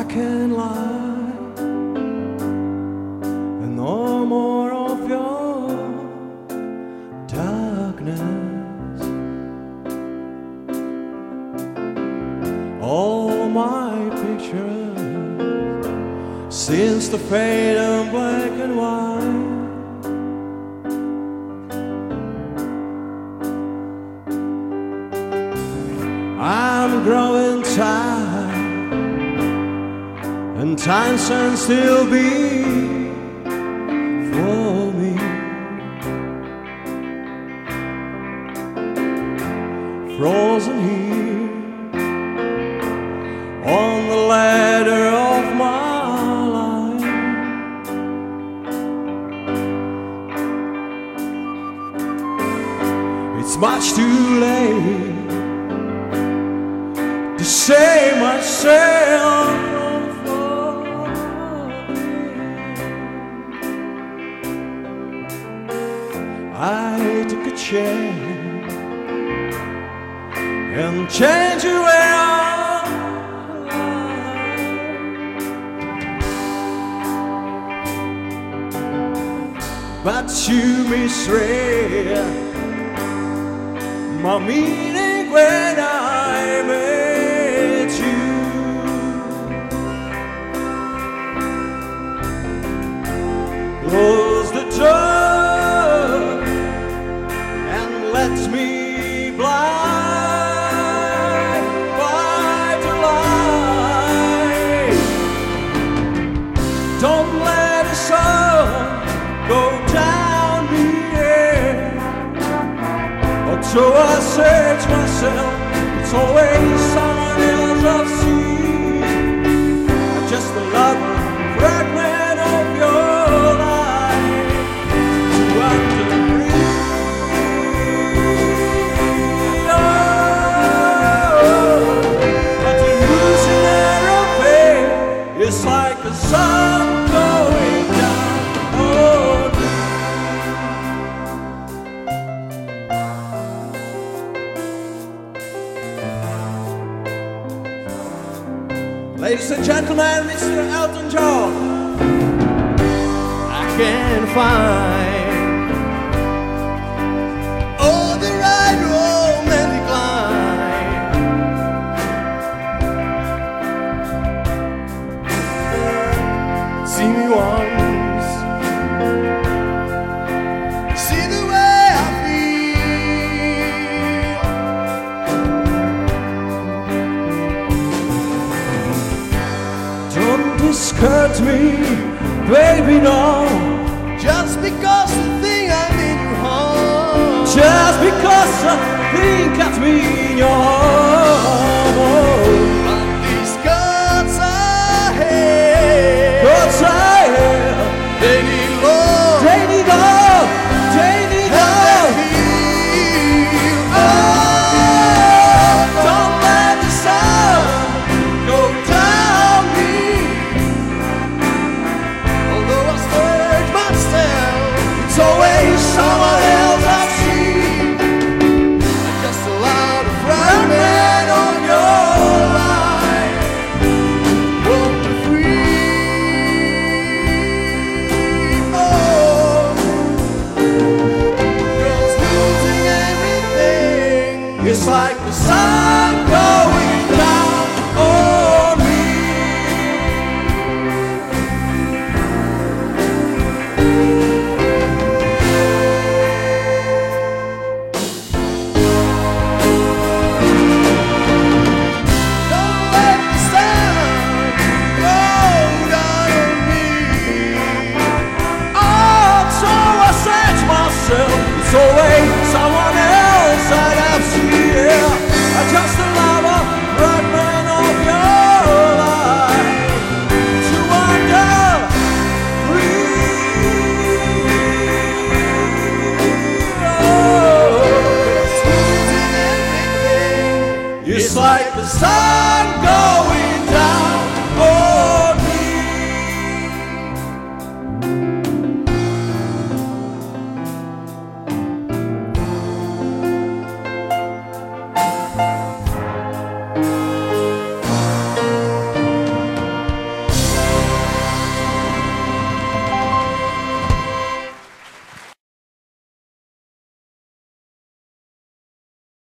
black and light, and no more of your darkness. All my pictures since the fade of black and white. I'm growing tired, and time stands still before me. Frozen here on the ladder of my life. It's much too late to save myself from falling. I took a chance and changed the way I live. But you misread my meaning when I met you. Close the door and let me blind by the light. Don't let the sun go down here. So I said to myself, it's always someone else I've seen. I'm just a lover, fragment of your life to underbreathe. Oh, but the losing aeroplane is like the sun going down. Ladies and gentlemen, Mr. Elton John. I can't find all the right romantic line. See me once, see the way I feel. Don't discourage me, baby, no. Just because the thing I'm in your heart. Just because the thing got me in your heart.